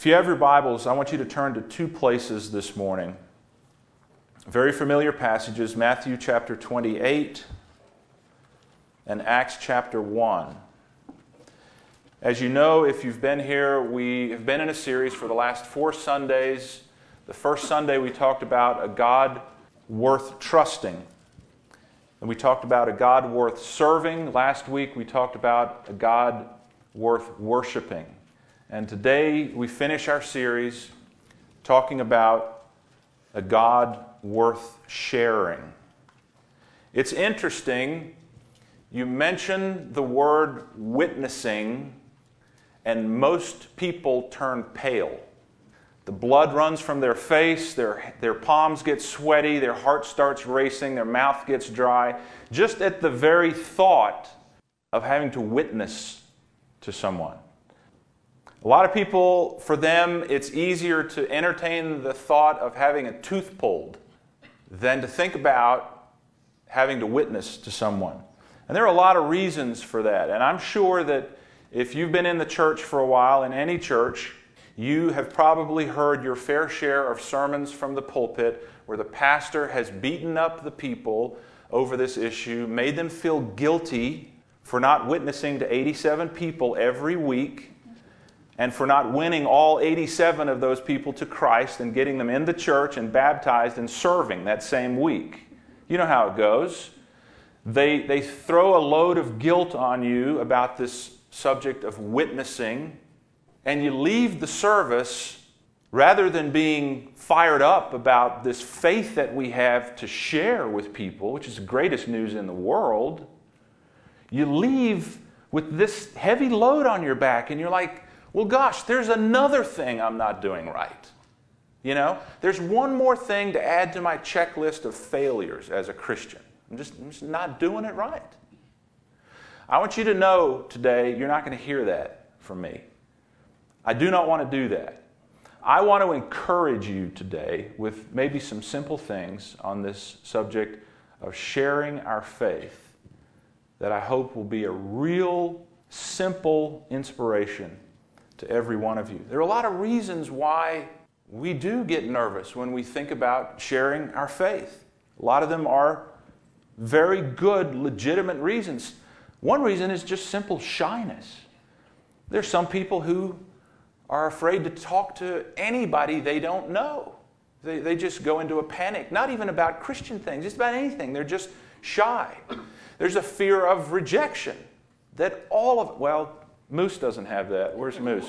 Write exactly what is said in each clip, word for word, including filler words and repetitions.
If you have your Bibles, I want you to turn to two places this morning. Very familiar passages, Matthew chapter twenty-eight and Acts chapter one. As you know, if you've been here, we have been in a series for the last four Sundays. The first Sunday we talked about a God worth trusting. And we talked about a God worth serving. Last week we talked about a God worth worshiping. And today we finish our series talking about a God worth sharing. It's interesting, you mention the word witnessing, and most people turn pale. The blood runs from their face, their, their palms get sweaty, their heart starts racing, their mouth gets dry, just at the very thought of having to witness to someone. A lot of people, for them, it's easier to entertain the thought of having a tooth pulled than to think about having to witness to someone. And there are a lot of reasons for that. And I'm sure that if you've been in the church for a while, in any church, you have probably heard your fair share of sermons from the pulpit where the pastor has beaten up the people over this issue, made them feel guilty for not witnessing to eighty-seven people every week, and for not winning all eighty-seven of those people to Christ and getting them in the church and baptized and serving that same week. You know how it goes. They, they throw a load of guilt on you about this subject of witnessing, and you leave the service, rather than being fired up about this faith that we have to share with people, which is the greatest news in the world, you leave with this heavy load on your back, and you're like, well, gosh, there's another thing I'm not doing right. You know, there's one more thing to add to my checklist of failures as a Christian. I'm just, I'm just not doing it right. I want you to know today, you're not going to hear that from me. I do not want to do that. I want to encourage you today with maybe some simple things on this subject of sharing our faith that I hope will be a real, simple inspiration to every one of you. There are a lot of reasons why we do get nervous when we think about sharing our faith. A lot of them are very good, legitimate reasons. One reason is just simple shyness. There's some people who are afraid to talk to anybody they don't know. They, they just go into a panic, not even about Christian things, just about anything. They're just shy. There's a fear of rejection that all of, well, Moose doesn't have that. Where's Moose?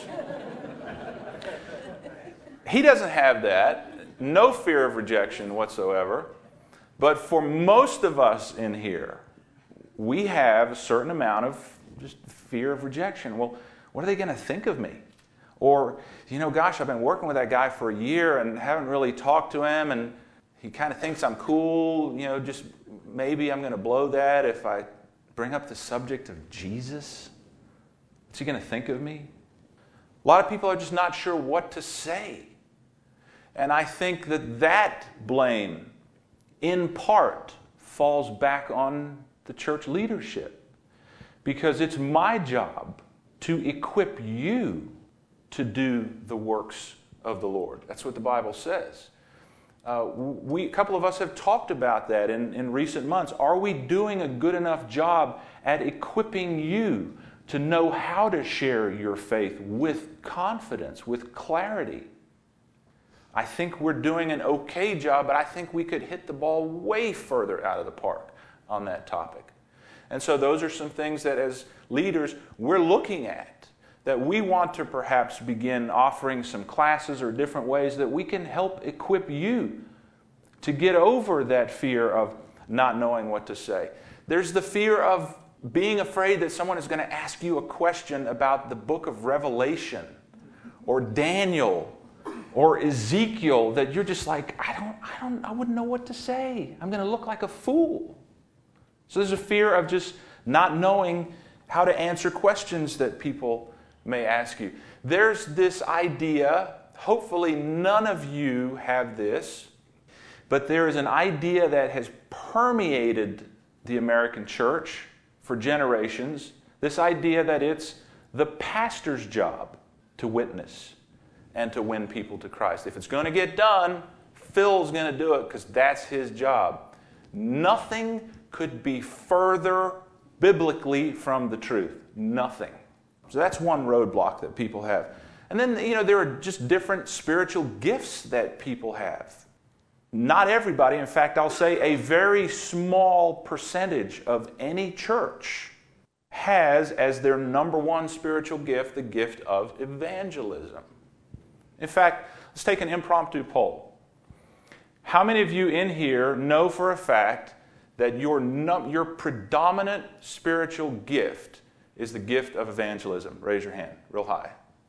He doesn't have that. No fear of rejection whatsoever. But for most of us in here, we have a certain amount of just fear of rejection. Well, what are they going to think of me? Or, you know, gosh, I've been working with that guy for a year and haven't really talked to him, and he kind of thinks I'm cool. You know, just maybe I'm going to blow that if I bring up the subject of Jesus. What's he going to think of me? A lot of people are just not sure what to say. And I think that that blame, in part, falls back on the church leadership. Because it's my job to equip you to do the works of the Lord. That's what the Bible says. Uh, we, a couple of us have talked about that in, in recent months. Are we doing a good enough job at equipping you to know how to share your faith with confidence, with clarity? I think we're doing an okay job, but I think we could hit the ball way further out of the park on that topic. And so those are some things that as leaders we're looking at, that we want to perhaps begin offering some classes or different ways that we can help equip you to get over that fear of not knowing what to say. There's the fear of being afraid that someone is going to ask you a question about the book of Revelation or Daniel or Ezekiel that you're just like, I don't, I don't, I wouldn't know what to say. I'm going to look like a fool. So there's a fear of just not knowing how to answer questions that people may ask you. There's this idea, hopefully none of you have this, but there is an idea that has permeated the American church for generations, this idea that it's the pastor's job to witness. and to win people to Christ. If it's going to get done, Phil's going to do it because that's his job. Nothing could be further biblically from the truth. Nothing. So that's one roadblock that people have. And then, you know, there are just different spiritual gifts that people have. Not everybody, in fact, I'll say a very small percentage of any church has as their number one spiritual gift the gift of evangelism. In fact, let's take an impromptu poll. How many of you in here know for a fact that your, num- your predominant spiritual gift is the gift of evangelism? Raise your hand, real high.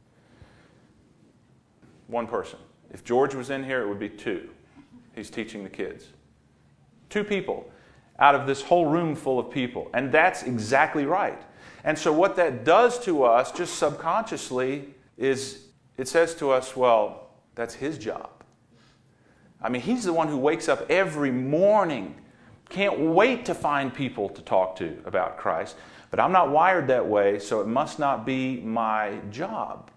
One person. If George was in here, it would be two. He's teaching the kids. Two people out of this whole room full of people. And that's exactly right. And so what that does to us, just subconsciously, is it says to us, well, that's his job. I mean, he's the one who wakes up every morning, can't wait to find people to talk to about Christ. But I'm not wired that way, so it must not be my job.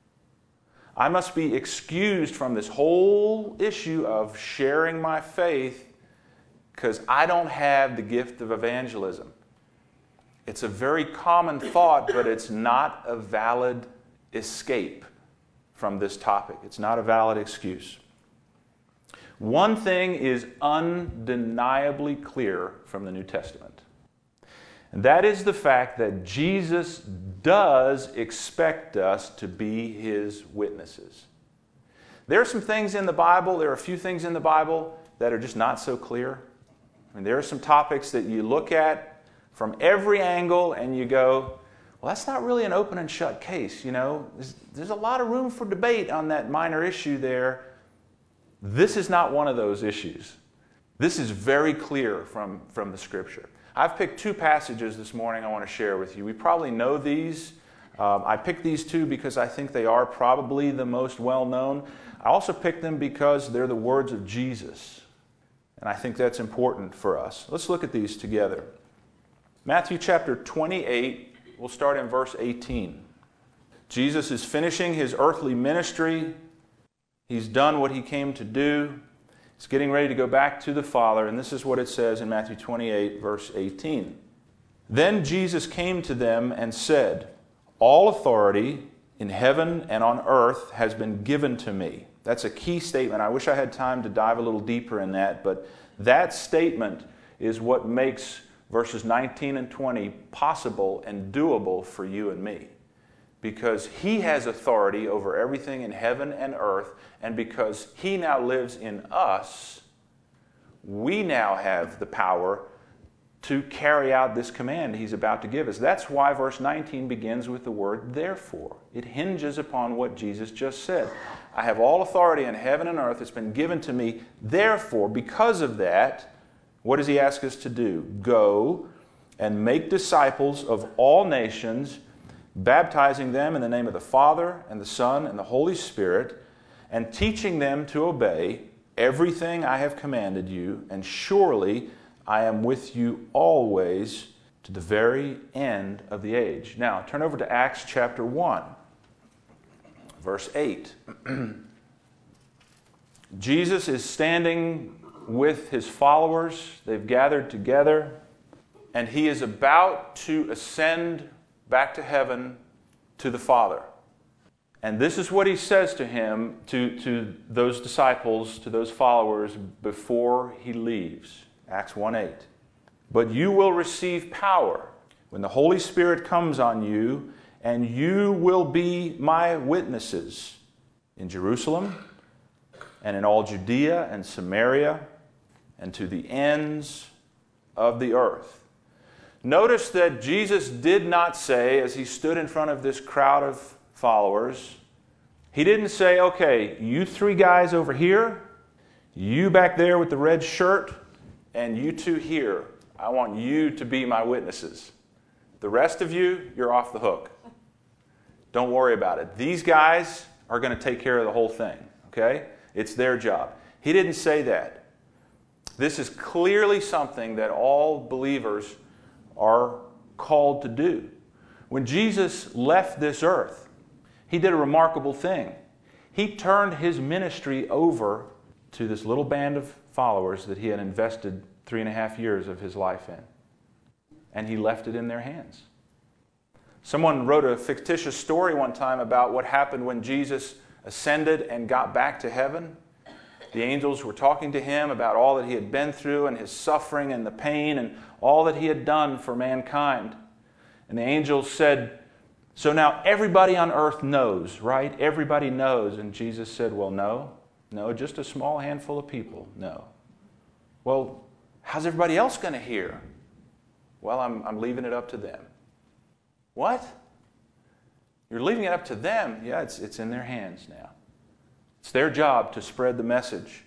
I must be excused from this whole issue of sharing my faith because I don't have the gift of evangelism. It's a very common thought, but it's not a valid escape from this topic. It's not a valid excuse. One thing is undeniably clear from the New Testament, and that is the fact that Jesus does expect us to be His witnesses. There are some things in the Bible, there are a few things in the Bible that are just not so clear. I mean, there are some topics that you look at from every angle and you go, well, that's not really an open and shut case, you know. There's, there's a lot of room for debate on that minor issue there. This is not one of those issues. This is very clear from, from the Scripture. I've picked two passages this morning I want to share with you. We probably know these. Um, I picked these two because I think they are probably the most well-known. I also picked them because they're the words of Jesus. And I think that's important for us. Let's look at these together. Matthew chapter twenty-eight, we'll start in verse eighteen. Jesus is finishing His earthly ministry. He's done what He came to do. He's getting ready to go back to the Father, and this is what it says in Matthew twenty-eight, verse eighteen. Then Jesus came to them and said, "All authority in heaven and on earth has been given to me." That's a key statement. I wish I had time to dive a little deeper in that, but that statement is what makes verses nineteen and twenty possible and doable for you and me. Because He has authority over everything in heaven and earth, and because He now lives in us, we now have the power to carry out this command He's about to give us. That's why verse nineteen begins with the word therefore. It hinges upon what Jesus just said. I have all authority in heaven and earth. It's been given to me. Therefore, because of that, what does He ask us to do? Go and make disciples of all nations, baptizing them in the name of the Father and the Son and the Holy Spirit, and teaching them to obey everything I have commanded you, and surely I am with you always to the very end of the age. Now, turn over to Acts chapter one, verse eight. Jesus is standing with His followers. They've gathered together, and He is about to ascend back to heaven to the Father. And this is what He says to him, to, to those disciples, to those followers before He leaves. Acts one eight. But you will receive power when the Holy Spirit comes on you, and you will be my witnesses in Jerusalem and in all Judea and Samaria and to the ends of the earth. Notice that Jesus did not say, as He stood in front of this crowd of followers, He didn't say, okay, you three guys over here, you back there with the red shirt, and you two here, I want you to be my witnesses. The rest of you, you're off the hook. Don't worry about it. These guys are going to take care of the whole thing, okay? It's their job. He didn't say that. This is clearly something that all believers are called to do. When Jesus left this earth, He did a remarkable thing. He turned his ministry over to this little band of followers that he had invested three and a half years of his life in. And he left it in their hands. Someone wrote a fictitious story one time about what happened when Jesus ascended and got back to heaven. The angels were talking to him about all that he had been through and his suffering and the pain and all that he had done for mankind. And the angels said, "So now everybody on earth knows, right? Everybody knows." And Jesus said, "Well, no. No, just a small handful of people know." "Well, how's everybody else going to hear?" "Well, I'm, I'm leaving it up to them." "What? You're leaving it up to them?" "Yeah, it's, it's in their hands now. It's their job to spread the message."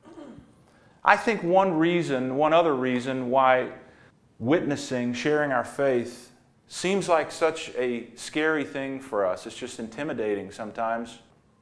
I think one reason, one other reason why witnessing, sharing our faith, seems like such a scary thing for us, it's just intimidating sometimes,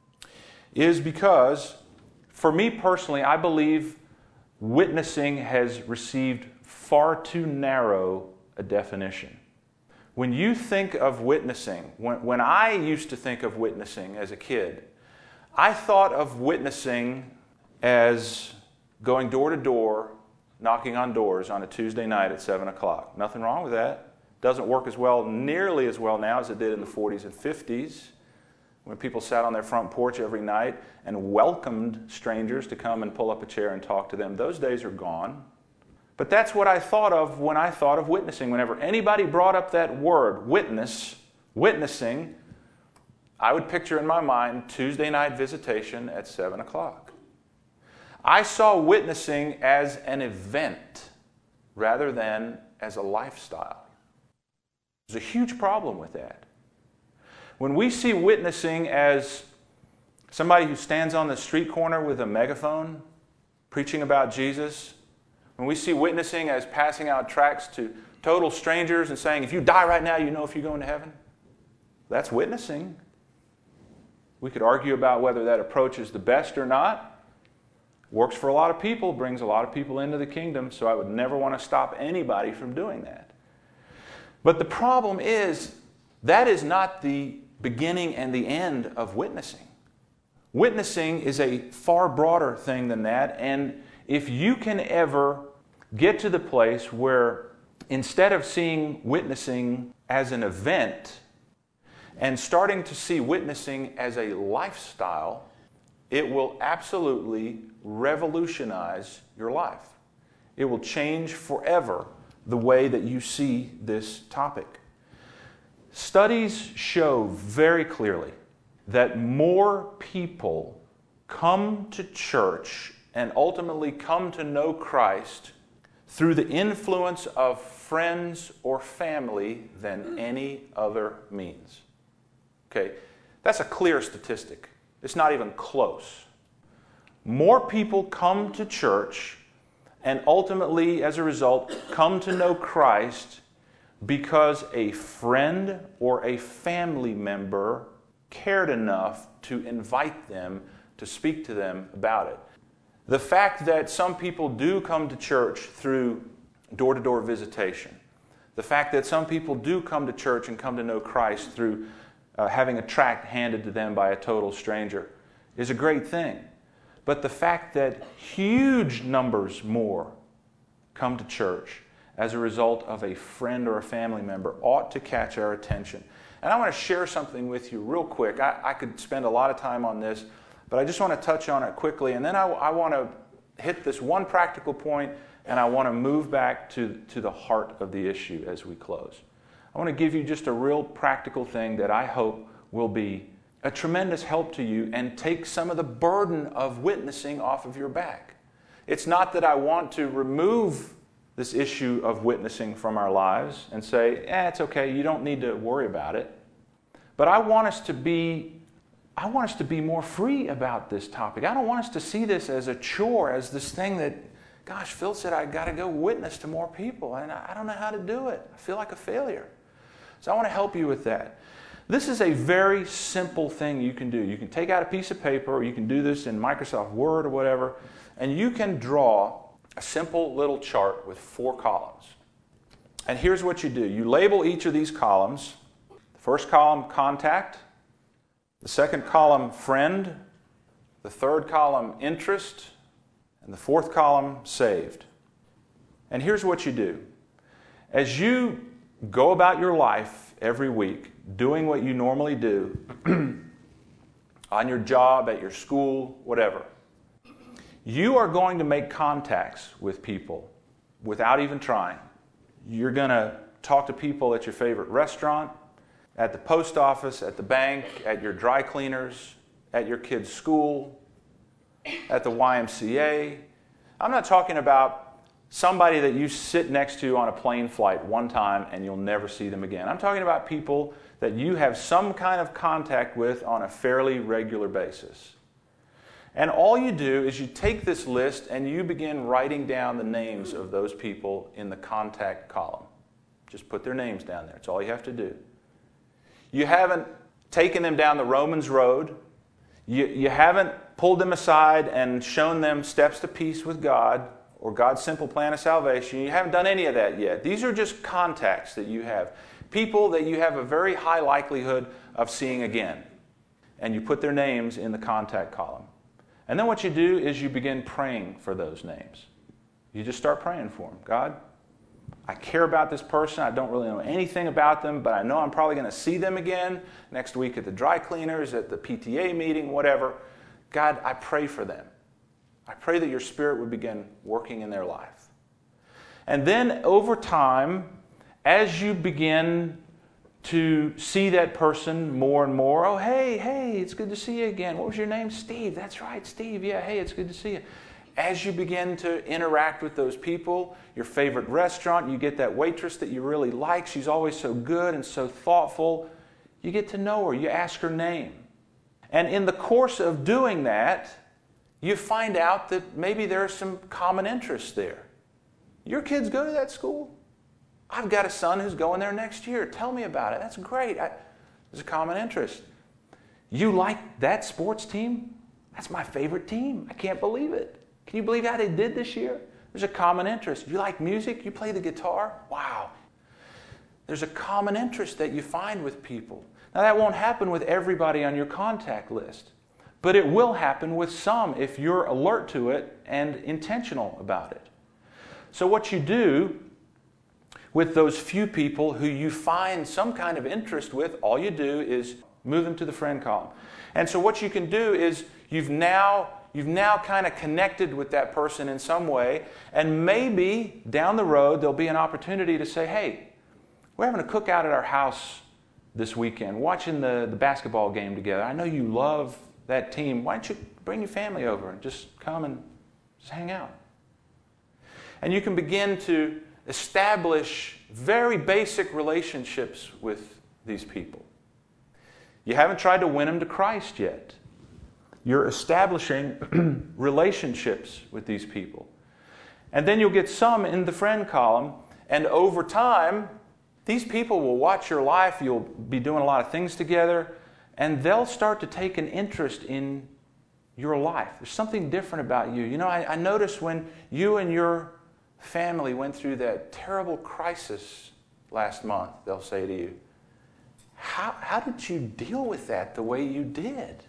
is because, for me personally, I believe witnessing has received far too narrow a definition. When you think of witnessing, when, when I used to think of witnessing as a kid, I thought of witnessing as going door to door, knocking on doors on a Tuesday night at seven o'clock. Nothing wrong with that. Doesn't work as well, nearly as well now as it did in the forties and fifties, when people sat on their front porch every night and welcomed strangers to come and pull up a chair and talk to them. Those days are gone. But that's what I thought of when I thought of witnessing. Whenever anybody brought up that word, witness, witnessing, I would picture in my mind Tuesday night visitation at seven o'clock. I saw witnessing as an event rather than as a lifestyle. There's a huge problem with that. When we see witnessing as somebody who stands on the street corner with a megaphone preaching about Jesus, when we see witnessing as passing out tracts to total strangers and saying, "If you die right now, you know if you're going to heaven," that's witnessing. We could argue about whether that approach is the best or not. Works for a lot of people, brings a lot of people into the kingdom, so I would never want to stop anybody from doing that. But the problem is, that is not the beginning and the end of witnessing. Witnessing is a far broader thing than that, and if you can ever get to the place where instead of seeing witnessing as an event and starting to see witnessing as a lifestyle, it will absolutely revolutionize your life. It will change forever the way that you see this topic. Studies show very clearly that more people come to church and ultimately come to know Christ through the influence of friends or family than any other means. Okay, that's a clear statistic. It's not even close. More people come to church and ultimately, as a result, come to know Christ because a friend or a family member cared enough to invite them to speak to them about it. The fact that some people do come to church through door-to-door visitation, the fact that some people do come to church and come to know Christ through uh, having a tract handed to them by a total stranger is a great thing. But the fact that huge numbers more come to church as a result of a friend or a family member ought to catch our attention. And I want to share something with you real quick. I, I could spend a lot of time on this, but I just want to touch on it quickly. And then I, I want to hit this one practical point, and I want to move back to, to the heart of the issue as we close. I want to give you just a real practical thing that I hope will be a tremendous help to you and take some of the burden of witnessing off of your back. It's not that I want to remove this issue of witnessing from our lives and say, eh, it's okay, you don't need to worry about it. But I want us to be I want us to be more free about this topic. I don't want us to see this as a chore, as this thing that, gosh, Phil said I got to go witness to more people, and I don't know how to do it. I feel like a failure. So I want to help you with that. This is a very simple thing you can do. You can take out a piece of paper, or you can do this in Microsoft Word or whatever, and you can draw a simple little chart with four columns. And here's what you do. You label each of these columns. The first column, contact. The second column, friend. the third column, interest, and the fourth column, saved. And here's what you do. As you go about your life every week, doing what you normally do, on your job, at your school, whatever, you are going to make contacts with people without even trying. You're going to talk to people at your favorite restaurant, at the post office, at the bank, at your dry cleaners, at your kid's school, at the Y M C A. I'm not talking about somebody that you sit next to on a plane flight one time and you'll never see them again. I'm talking about people that you have some kind of contact with on a fairly regular basis. And all you do is you take this list and you begin writing down the names of those people in the contact column. Just put their names down there. That's all you have to do. You haven't taken them down the Romans road. You, you haven't pulled them aside and shown them steps to peace with God or God's simple plan of salvation. You haven't done any of that yet. These are just contacts that you have. People that you have a very high likelihood of seeing again. And you put their names in the contact column. And then what you do is you begin praying for those names. You just start praying for them. God, I care about this person. I don't really know anything about them, but I know I'm probably going to see them again next week at the dry cleaners, at the P T A meeting, whatever. God, I pray for them. I pray that your Spirit would begin working in their life. And then over time, as you begin to see that person more and more, oh, hey, hey, it's good to see you again. What was your name? Steve. That's right, Steve. Yeah, hey, it's good to see you. As you begin to interact with those people, your favorite restaurant, you get that waitress that you really like. She's always so good and so thoughtful. You get to know her. You ask her name. And in the course of doing that, you find out that maybe there's some common interests there. Your kids go to that school? I've got a son who's going there next year. Tell me about it. That's great. I, there's a common interest. You like that sports team? That's my favorite team. I can't believe it. Can you believe how they did this year? There's a common interest. You like music? You play the guitar? Wow. There's a common interest that you find with people. Now, that won't happen with everybody on your contact list, but it will happen with some if you're alert to it and intentional about it. So what you do with those few people who you find some kind of interest with, all you do is move them to the friend column. And so what you can do is you've now you've now kind of connected with that person in some way, and maybe down the road there'll be an opportunity to say, hey, we're having a cookout at our house this weekend, watching the, the basketball game together. I know you love that team. Why don't you bring your family over and just come and just hang out? And you can begin to establish very basic relationships with these people. You haven't tried to win them to Christ yet. You're establishing relationships with these people. And then you'll get some in the friend column, and over time, these people will watch your life. You'll be doing a lot of things together, and they'll start to take an interest in your life. There's something different about you. You know, I, I noticed when you and your family went through that terrible crisis last month, they'll say to you, how, how did you deal with that the way you did?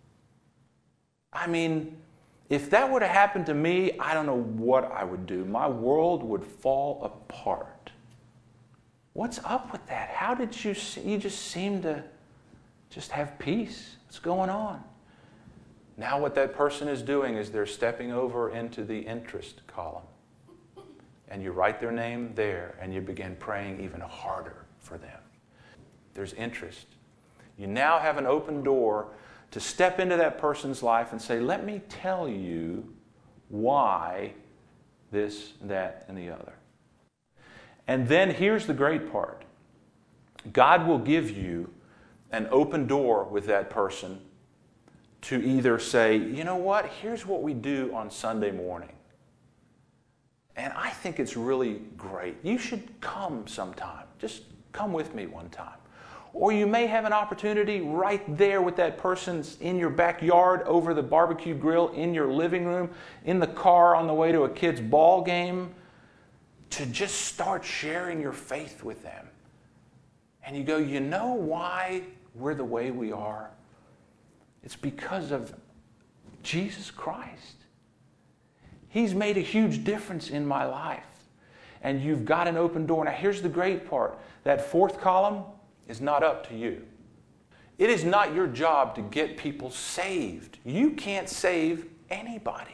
I mean, if that would have happened to me, I don't know what I would do. My world would fall apart. What's up with that? How did you, you just seem to just have peace? What's going on? Now what that person is doing is they're stepping over into the interest column. And you write their name there, and you begin praying even harder for them. There's interest. You now have an open door to step into that person's life and say, let me tell you why this, that, and the other. And then here's the great part. God will give you an open door with that person to either say, you know what, here's what we do on Sunday morning. And I think it's really great. You should come sometime. Just come with me one time. Or you may have an opportunity right there with that person in your backyard, over the barbecue grill, in your living room, in the car on the way to a kid's ball game, to just start sharing your faith with them. And you go, you know why we're the way we are? It's because of Jesus Christ. He's made a huge difference in my life. And you've got an open door. Now here's the great part. That fourth column is not up to you. It is not your job to get people saved. You can't save anybody.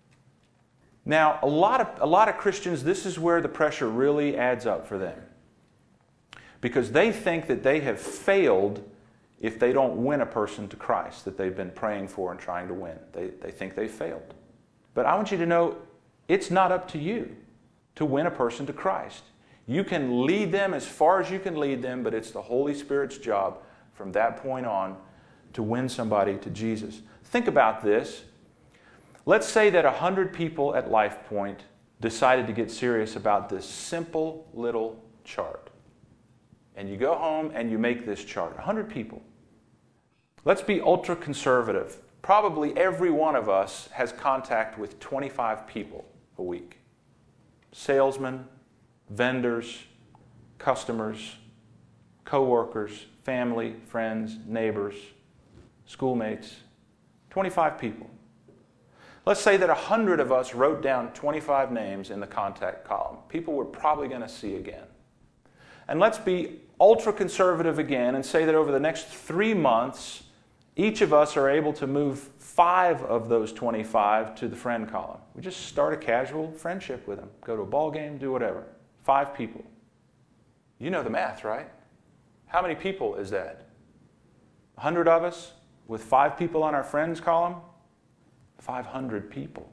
Now, a lot of, a lot of Christians, this is where the pressure really adds up for them. Because they think that they have failed if they don't win a person to Christ that they've been praying for and trying to win. They, they think they failed. But I want you to know, it's not up to you to win a person to Christ. You can lead them as far as you can lead them, but it's the Holy Spirit's job from that point on to win somebody to Jesus. Think about this. Let's say that one hundred people at Life Point decided to get serious about this simple little chart. And you go home and you make this chart. one hundred people. Let's be ultra conservative. Probably every one of us has contact with twenty-five people a week. Salesmen, vendors, customers, co-workers, family, friends, neighbors, schoolmates. twenty-five people. Let's say that one hundred of us wrote down twenty-five names in the contact column. People we're probably going to see again. And let's be ultra-conservative again and say that over the next three months, each of us are able to move five of those twenty-five to the friend column. We just start a casual friendship with them. Go to a ball game, do whatever. Five people. You know the math, right? How many people is that? one hundred of us with five people on our friends column? five hundred people.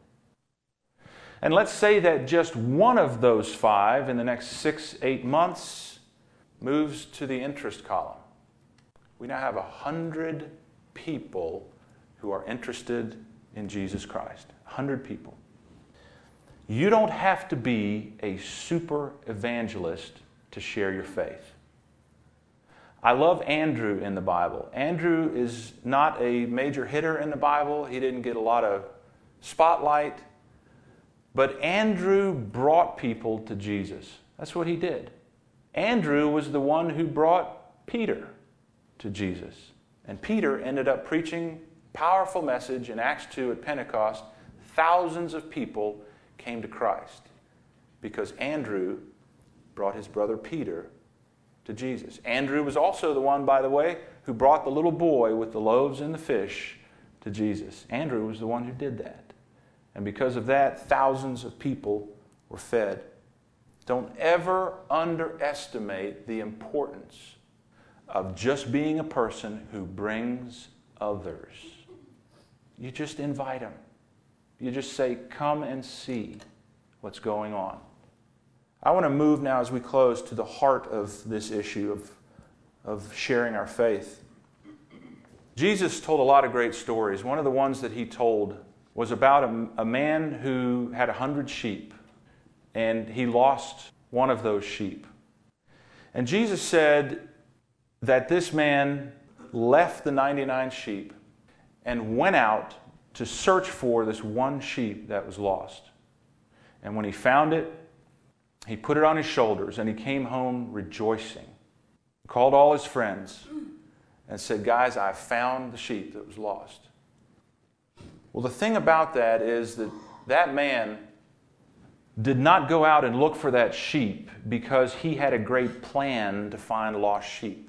And let's say that just one of those five in the next six, eight months moves to the interest column. We now have one hundred people who are interested in Jesus Christ. one hundred people. You don't have to be a super evangelist to share your faith. I love Andrew in the Bible. Andrew is not a major hitter in the Bible. He didn't get a lot of spotlight. But Andrew brought people to Jesus. That's what he did. Andrew was the one who brought Peter to Jesus. And Peter ended up preaching a powerful message in Acts two at Pentecost. Thousands of people came to Christ because Andrew brought his brother Peter to Jesus. Andrew was also the one, by the way, who brought the little boy with the loaves and the fish to Jesus. Andrew was the one who did that. And because of that, thousands of people were fed. Don't ever underestimate the importance of just being a person who brings others. You just invite them. You just say, come and see what's going on. I want to move now as we close to the heart of this issue of, of sharing our faith. Jesus told a lot of great stories. One of the ones that he told was about a, a man who had a hundred sheep, and he lost one of those sheep. And Jesus said that this man left the ninety-nine sheep and went out to search for this one sheep that was lost. And when he found it, he put it on his shoulders and he came home rejoicing. Called all his friends and said, guys, I found the sheep that was lost. Well, the thing about that is that that man did not go out and look for that sheep because he had a great plan to find lost sheep.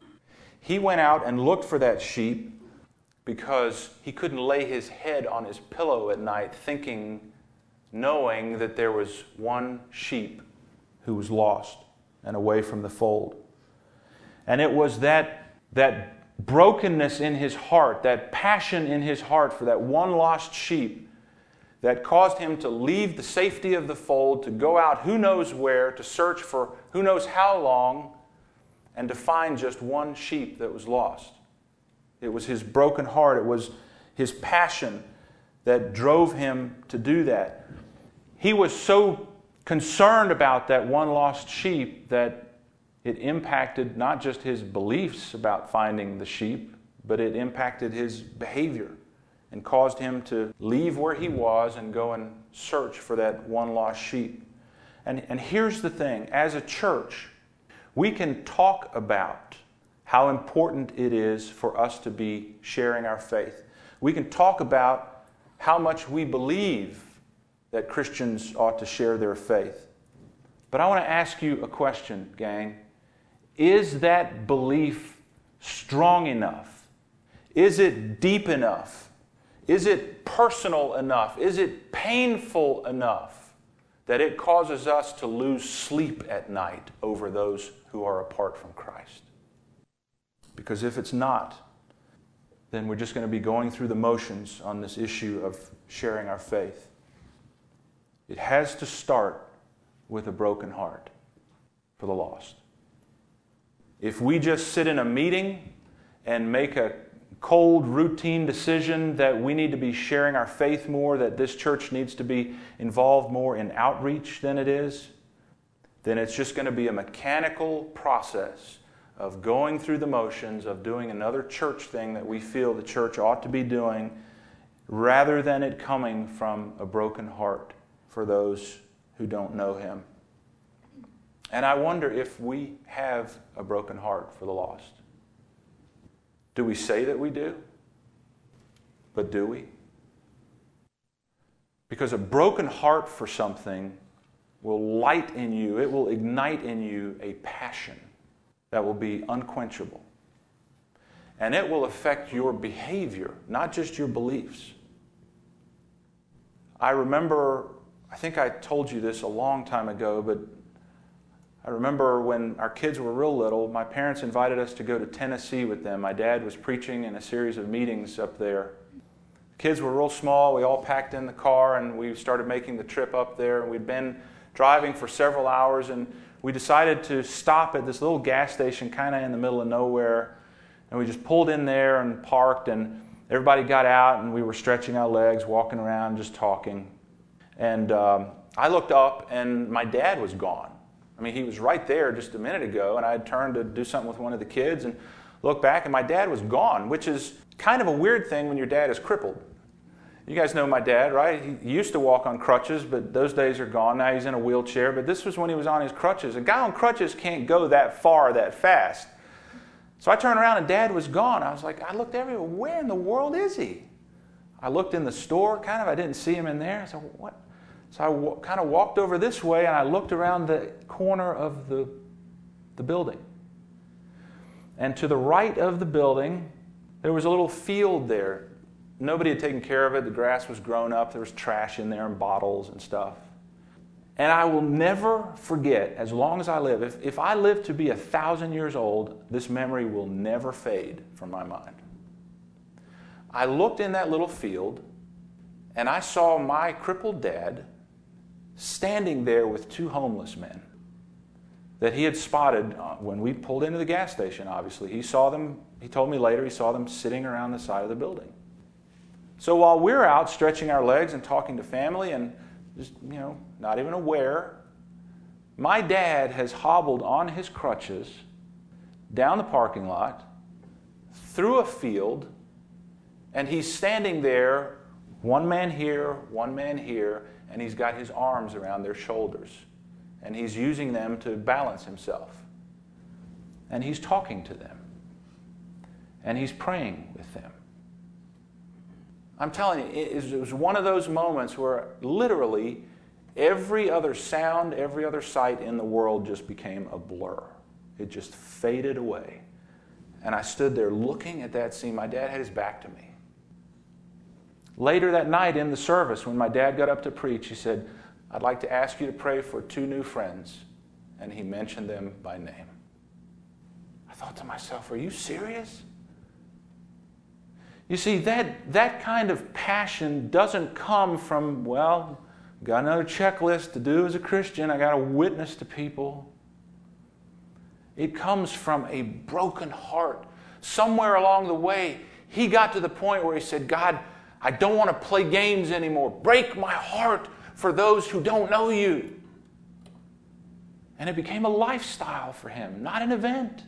He went out and looked for that sheep because he couldn't lay his head on his pillow at night thinking, knowing that there was one sheep who was lost and away from the fold. And it was that, that brokenness in his heart, that passion in his heart for that one lost sheep that caused him to leave the safety of the fold, to go out who knows where, to search for who knows how long, and to find just one sheep that was lost. It was his broken heart. It was his passion that drove him to do that. He was so concerned about that one lost sheep that it impacted not just his beliefs about finding the sheep, but it impacted his behavior and caused him to leave where he was and go and search for that one lost sheep. And, and here's the thing. As a church, we can talk about how important it is for us to be sharing our faith. We can talk about how much we believe that Christians ought to share their faith. But I want to ask you a question, gang. Is that belief strong enough? Is it deep enough? Is it personal enough? Is it painful enough that it causes us to lose sleep at night over those who are apart from Christ? Because if it's not, then we're just going to be going through the motions on this issue of sharing our faith. It has to start with a broken heart for the lost. If we just sit in a meeting and make a cold, routine decision that we need to be sharing our faith more, that this church needs to be involved more in outreach than it is, then it's just going to be a mechanical process of going through the motions of doing another church thing that we feel the church ought to be doing, rather than it coming from a broken heart for those who don't know Him. And I wonder if we have a broken heart for the lost. Do we say that we do? But do we? Because a broken heart for something will light in you, it will ignite in you a passion that will be unquenchable. And it will affect your behavior, not just your beliefs. I remember, I think I told you this a long time ago, but I remember when our kids were real little, my parents invited us to go to Tennessee with them. My dad was preaching in a series of meetings up there. The kids were real small. We all packed in the car and we started making the trip up there. We'd been driving for several hours and we decided to stop at this little gas station kind of in the middle of nowhere. And we just pulled in there and parked, and everybody got out and we were stretching our legs, walking around, just talking. And um, I looked up and my dad was gone. I mean, he was right there just a minute ago, and I had turned to do something with one of the kids and looked back, and my dad was gone, which is kind of a weird thing when your dad is crippled. You guys know my dad, right? He used to walk on crutches, but those days are gone. Now he's in a wheelchair, but this was when he was on his crutches. A guy on crutches can't go that far that fast. So I turned around and Dad was gone. I was like, I looked everywhere. Where in the world is he? I looked in the store, kind of. I didn't see him in there. I said, what? So I w- kind of walked over this way and I looked around the corner of the, the building. And to the right of the building, there was a little field there. Nobody had taken care of it. The grass was grown up. There was trash in there and bottles and stuff. And I will never forget, as long as I live, if, if I live to be a thousand years old, this memory will never fade from my mind. I looked in that little field and I saw my crippled dad standing there with two homeless men that he had spotted when we pulled into the gas station, obviously. He saw them, he told me later, he saw them sitting around the side of the building. So while we're out stretching our legs and talking to family and just, you know, not even aware, my dad has hobbled on his crutches down the parking lot, through a field, and he's standing there, one man here, one man here, and he's got his arms around their shoulders. And he's using them to balance himself. And he's talking to them. And he's praying with them. I'm telling you, it was one of those moments where literally every other sound, every other sight in the world just became a blur. It just faded away. And I stood there looking at that scene. My dad had his back to me. Later that night in the service, when my dad got up to preach, he said, I'd like to ask you to pray for two new friends. And he mentioned them by name. I thought to myself, are you serious? You see, that, that kind of passion doesn't come from, well, got another checklist to do as a Christian. I got to witness to people. It comes from a broken heart. Somewhere along the way, he got to the point where he said, God, I don't want to play games anymore. Break my heart for those who don't know you. And it became a lifestyle for him, not an event.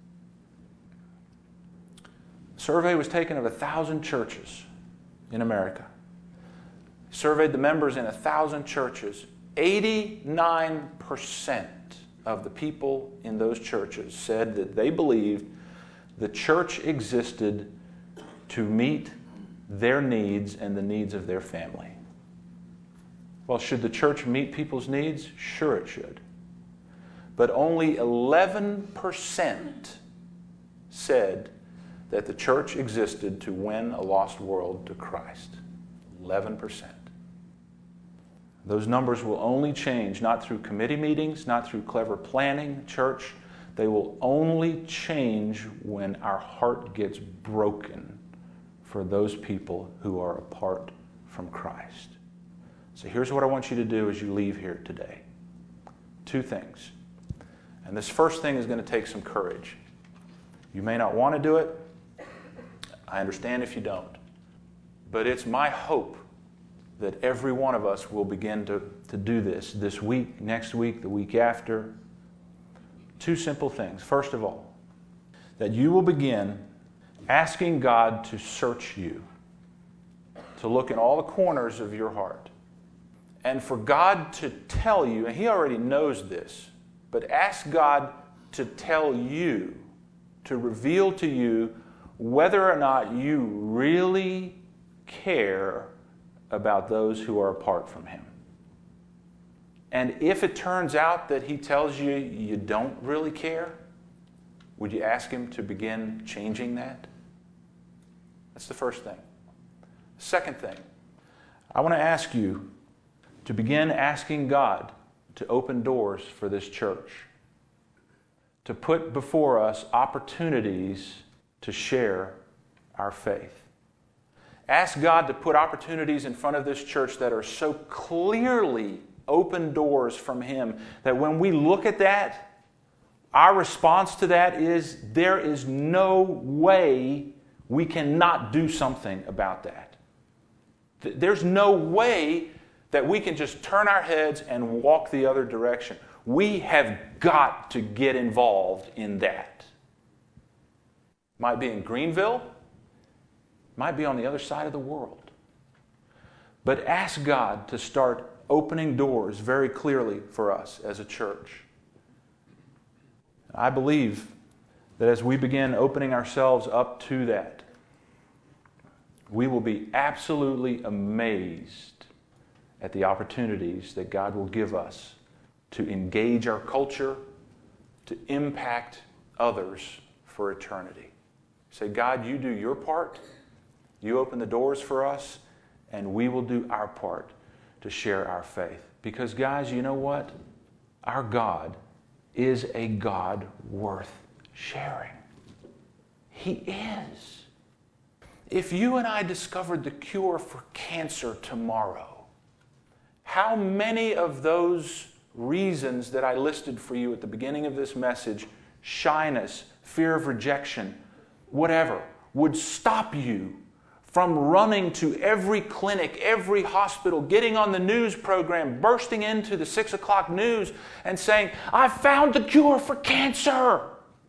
A survey was taken of a thousand churches in America. Surveyed the members in a thousand churches. eighty-nine percent of the people in those churches said that they believed the church existed to meet their needs and the needs of their family. Well, should the church meet people's needs? Sure it should. But only eleven percent said that the church existed to win a lost world to Christ. eleven percent. Those numbers will only change, not through committee meetings, not through clever planning, church. They will only change when our heart gets broken for those people who are apart from Christ. So here's what I want you to do as you leave here today. Two things. And this first thing is going to take some courage. You may not want to do it. I understand if you don't. But it's my hope that every one of us will begin to, to do this this week, next week, the week after. Two simple things. First of all, that you will begin asking God to search you, to look in all the corners of your heart, and for God to tell you, and He already knows this, but ask God to tell you, to reveal to you whether or not you really care about those who are apart from Him. And if it turns out that He tells you you don't really care, would you ask Him to begin changing that? That's the first thing. Second thing, I want to ask you to begin asking God to open doors for this church, to put before us opportunities to share our faith. Ask God to put opportunities in front of this church that are so clearly open doors from Him that when we look at that, our response to that is there is no way we cannot do something about that. There's no way that we can just turn our heads and walk the other direction. We have got to get involved in that. Might be in Greenville, might be on the other side of the world. But ask God to start opening doors very clearly for us as a church. I believe that as we begin opening ourselves up to that, we will be absolutely amazed at the opportunities that God will give us to engage our culture, to impact others for eternity. Say, God, you do your part, you open the doors for us, and we will do our part to share our faith. Because guys, you know what? Our God is a God worth sharing. He is. If you and I discovered the cure for cancer tomorrow, how many of those reasons that I listed for you at the beginning of this message, shyness, fear of rejection, whatever, would stop you from running to every clinic, every hospital, getting on the news program, bursting into the six o'clock news and saying, I found the cure for cancer.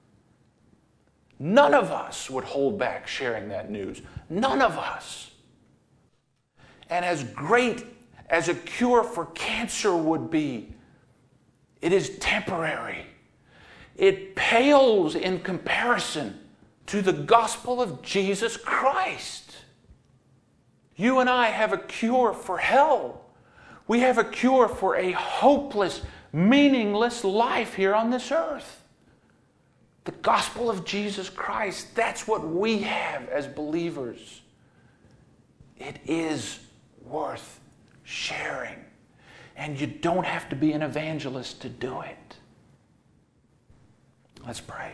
None of us would hold back sharing that news. None of us. And as great as a cure for cancer would be, it is temporary. It pales in comparison to the gospel of Jesus Christ. You and I have a cure for hell. We have a cure for a hopeless, meaningless life here on this earth. The gospel of Jesus Christ, that's what we have as believers. It is worth sharing. And you don't have to be an evangelist to do it. Let's pray.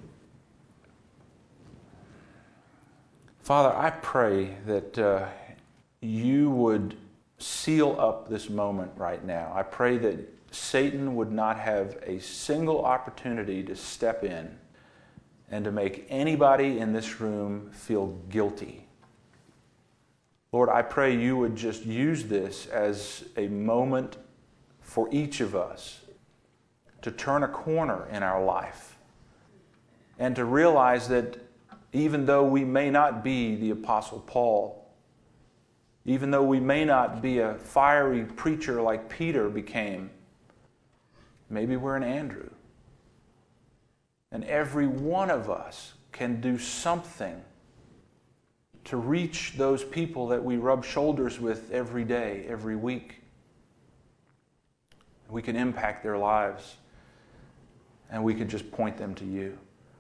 Father, I pray that uh, you would seal up this moment right now. I pray that Satan would not have a single opportunity to step in and to make anybody in this room feel guilty. Lord, I pray you would just use this as a moment for each of us to turn a corner in our life and to realize that even though we may not be the Apostle Paul, even though we may not be a fiery preacher like Peter became, maybe we're an Andrew. And every one of us can do something to reach those people that we rub shoulders with every day, every week. We can impact their lives, and we can just point them to you.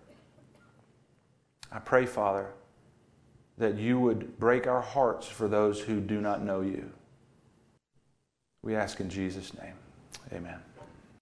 I pray, Father, that you would break our hearts for those who do not know you. We ask in Jesus' name. Amen.